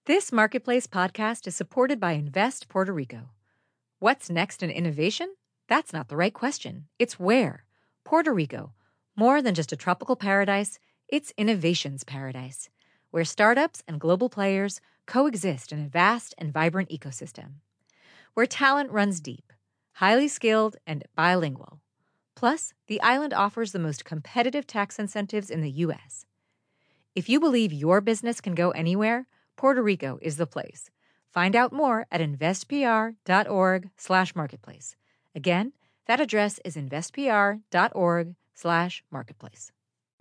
This Marketplace podcast is supported by Invest Puerto Rico. What's next in innovation? That's not the right question. It's where. Puerto Rico. More than just a tropical paradise, it's innovation's paradise, where startups and global players coexist in a vast and vibrant ecosystem. Where talent runs deep, highly skilled, and bilingual. Plus, the island offers the most competitive tax incentives in the U.S. If you believe your business can go anywhere, Puerto Rico is the place. Find out more at investpr.org/marketplace. Again, that address is investpr.org/marketplace.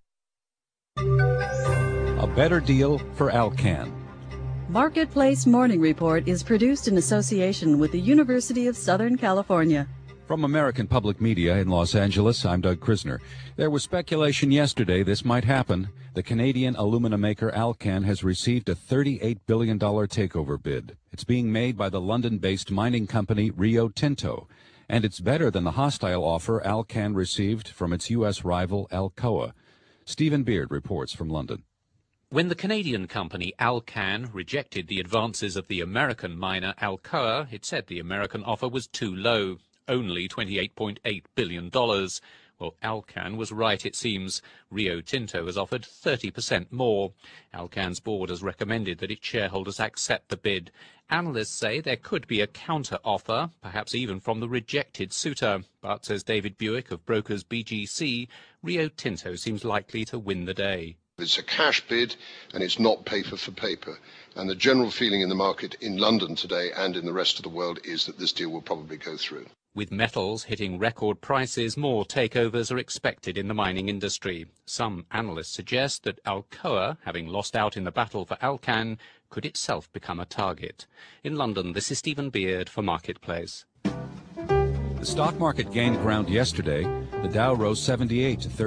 A better deal for Alcan. Marketplace Morning Report is produced in association with the University of Southern California. From American Public Media in Los Angeles, I'm Doug Krisner. There was speculation yesterday this might happen. The Canadian aluminum maker Alcan has received a $38 billion takeover bid. It's being made by the London-based mining company Rio Tinto, and it's better than the hostile offer Alcan received from its U.S. rival Alcoa. Stephen Beard reports from London. When the Canadian company Alcan rejected the advances of the American miner Alcoa, it said the American offer was too low, only $28.8 billion. Well, Alcan was right, it seems. Rio Tinto has offered 30% more. Alcan's board has recommended that its shareholders accept the bid. Analysts say there could be a counter-offer, perhaps even from the rejected suitor. But, says David Buick of brokers BGC, Rio Tinto seems likely to win the day. It's a cash bid and it's not paper for paper. And the general feeling in the market in London today and in the rest of the world is that this deal will probably go through. With metals hitting record prices, more takeovers are expected in the mining industry. Some analysts suggest that Alcoa, having lost out in the battle for Alcan, could itself become a target. In London, this is Stephen Beard for Marketplace. The stock market gained ground yesterday. The Dow rose 78 to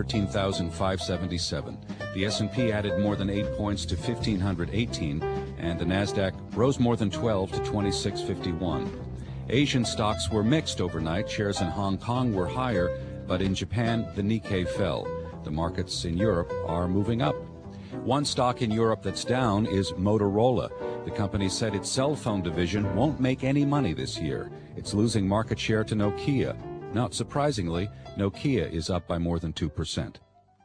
13,577. The S&P added more than 8 points to 1,518, and the Nasdaq rose more than 12 to 2651. Asian stocks were mixed overnight. Shares in Hong Kong were higher, but in Japan, the Nikkei fell. The markets in Europe are moving up. One stock in Europe that's down is Motorola. The company said its cell phone division won't make any money this year. It's losing market share to Nokia. Not surprisingly, Nokia is up by more than 2%.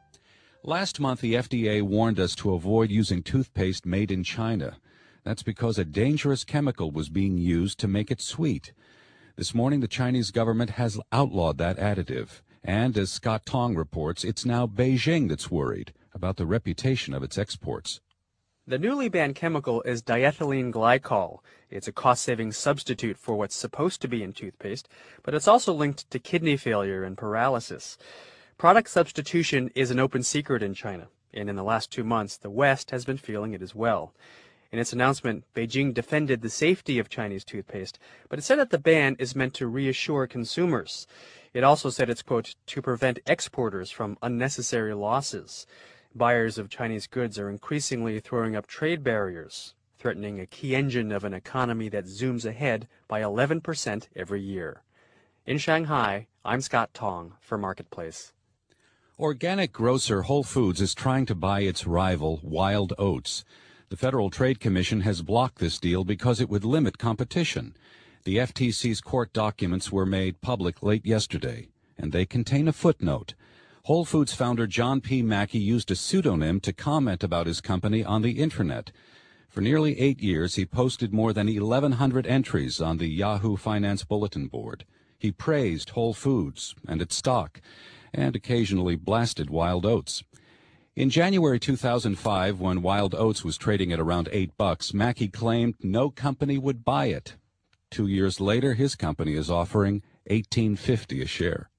Last month, the FDA warned us to avoid using toothpaste made in China. That's because a dangerous chemical was being used to make it sweet. This morning, the Chinese government has outlawed that additive. And as Scott Tong reports, it's now Beijing that's worried about the reputation of its exports. The newly banned chemical is diethylene glycol. It's a cost-saving substitute for what's supposed to be in toothpaste, but it's also linked to kidney failure and paralysis. Product substitution is an open secret in China, and in the last 2 months, the West has been feeling it as well. In its announcement, Beijing defended the safety of Chinese toothpaste, but it said that the ban is meant to reassure consumers. It also said it's, quote, to prevent exporters from unnecessary losses. Buyers of Chinese goods are increasingly throwing up trade barriers, threatening a key engine of an economy that zooms ahead by 11% every year. In Shanghai, I'm Scott Tong for Marketplace. Organic grocer Whole Foods is trying to buy its rival, Wild Oats. The Federal Trade Commission has blocked this deal because it would limit competition. The FTC's court documents were made public late yesterday, and they contain a footnote. Whole Foods founder John P. Mackey used a pseudonym to comment about his company on the Internet. For nearly 8 years, he posted more than 1,100 entries on the Yahoo Finance Bulletin Board. He praised Whole Foods and its stock, and occasionally blasted Wild Oats. In January 2005, when Wild Oats was trading at around $8, Mackey claimed no company would buy it. 2 years later, his company is offering $18.50 a share.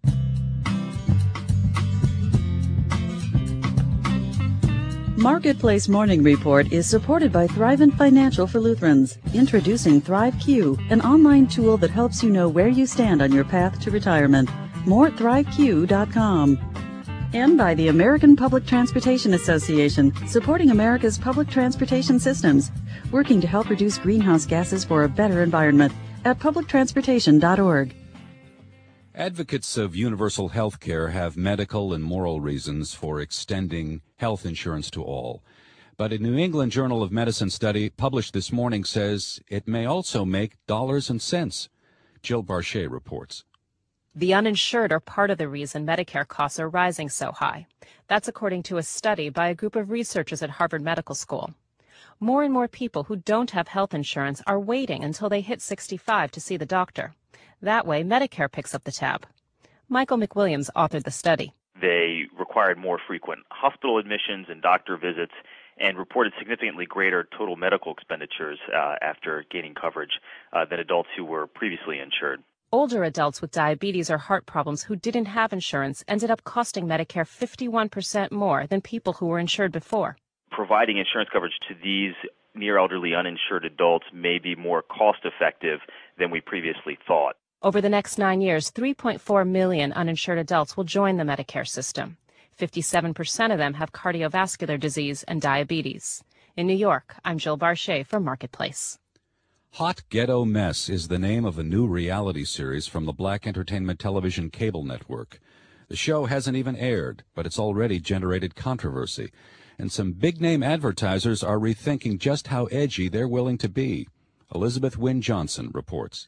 Marketplace Morning Report is supported by Thrivent Financial for Lutherans, introducing ThriveQ, an online tool that helps you know where you stand on your path to retirement. More at ThriveQ.com. And by the American Public Transportation Association, supporting America's public transportation systems, working to help reduce greenhouse gases for a better environment at publictransportation.org. Advocates of universal health care have medical and moral reasons for extending health insurance to all. But a New England Journal of Medicine study published this morning says it may also make dollars and cents. Jill Barchet reports. The uninsured are part of the reason Medicare costs are rising so high. That's according to a study by a group of researchers at Harvard Medical School. More and more people who don't have health insurance are waiting until they hit 65 to see the doctor. That way, Medicare picks up the tab. Michael McWilliams authored the study. They required more frequent hospital admissions and doctor visits and reported significantly greater total medical expenditures after gaining coverage than adults who were previously insured. Older adults with diabetes or heart problems who didn't have insurance ended up costing Medicare 51% more than people who were insured before. Providing insurance coverage to these near-elderly uninsured adults may be more cost-effective than we previously thought. Over the next 9 years, 3.4 million uninsured adults will join the Medicare system. 57% of them have cardiovascular disease and diabetes. In New York, I'm Jill Barchet for Marketplace. Hot Ghetto Mess is the name of a new reality series from the Black Entertainment Television cable network. The show hasn't even aired, but it's already generated controversy, and some big-name advertisers are rethinking just how edgy they're willing to be. Elizabeth Wynne Johnson reports.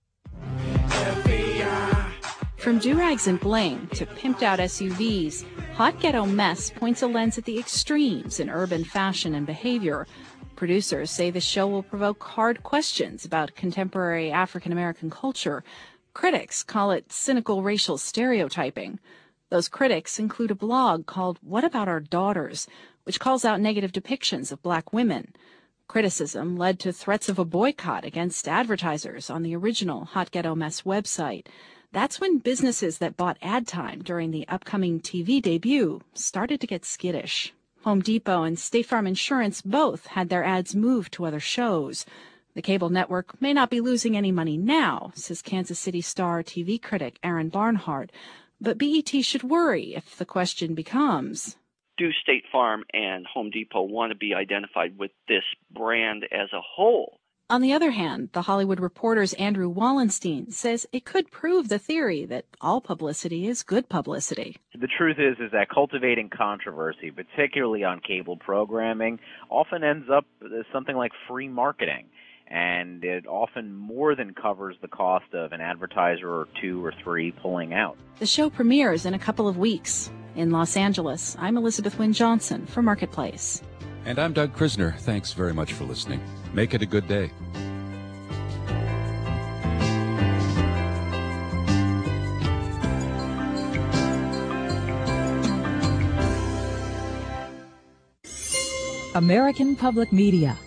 From do-rags and bling to pimped-out SUVs, Hot Ghetto Mess points a lens at the extremes in urban fashion and behavior. Producers say the show will provoke hard questions about contemporary African-American culture. Critics call it cynical racial stereotyping. Those critics include a blog called What About Our Daughters, which calls out negative depictions of black women. Criticism led to threats of a boycott against advertisers on the original Hot Ghetto Mess website. That's when businesses that bought ad time during the upcoming TV debut started to get skittish. Home Depot and State Farm Insurance both had their ads moved to other shows. The cable network may not be losing any money now, says Kansas City Star TV critic Aaron Barnhart, but BET should worry if the question becomes, do State Farm and Home Depot want to be identified with this brand as a whole? On the other hand, The Hollywood Reporter's Andrew Wallenstein says it could prove the theory that all publicity is good publicity. The truth is that cultivating controversy, particularly on cable programming, often ends up as something like free marketing. And it often more than covers the cost of an advertiser or two or three pulling out. The show premieres in a couple of weeks. In Los Angeles, I'm Elizabeth Wynne Johnson for Marketplace. And I'm Doug Krisner. Thanks very much for listening. Make it a good day. American Public Media.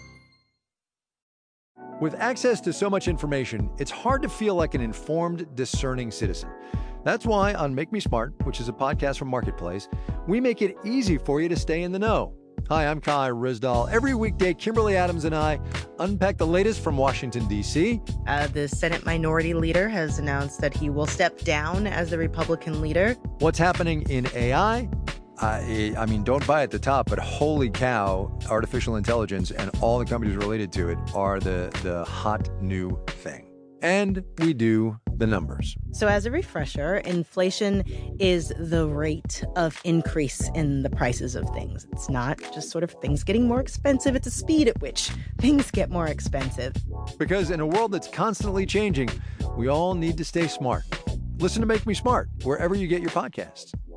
With access to so much information, it's hard to feel like an informed, discerning citizen. That's why on Make Me Smart, which is a podcast from Marketplace, we make it easy for you to stay in the know. Hi, I'm Kai Rizdal. Every weekday, Kimberly Adams and I unpack the latest from Washington, D.C. The Senate Minority Leader has announced that he will step down as the Republican leader. What's happening in AI? I mean, don't buy at the top, but holy cow, artificial intelligence and all the companies related to it are the hot new thing. And we do the numbers. So as a refresher, inflation is the rate of increase in the prices of things. It's not just sort of things getting more expensive. It's a speed at which things get more expensive. Because in a world that's constantly changing, we all need to stay smart. Listen to Make Me Smart wherever you get your podcasts.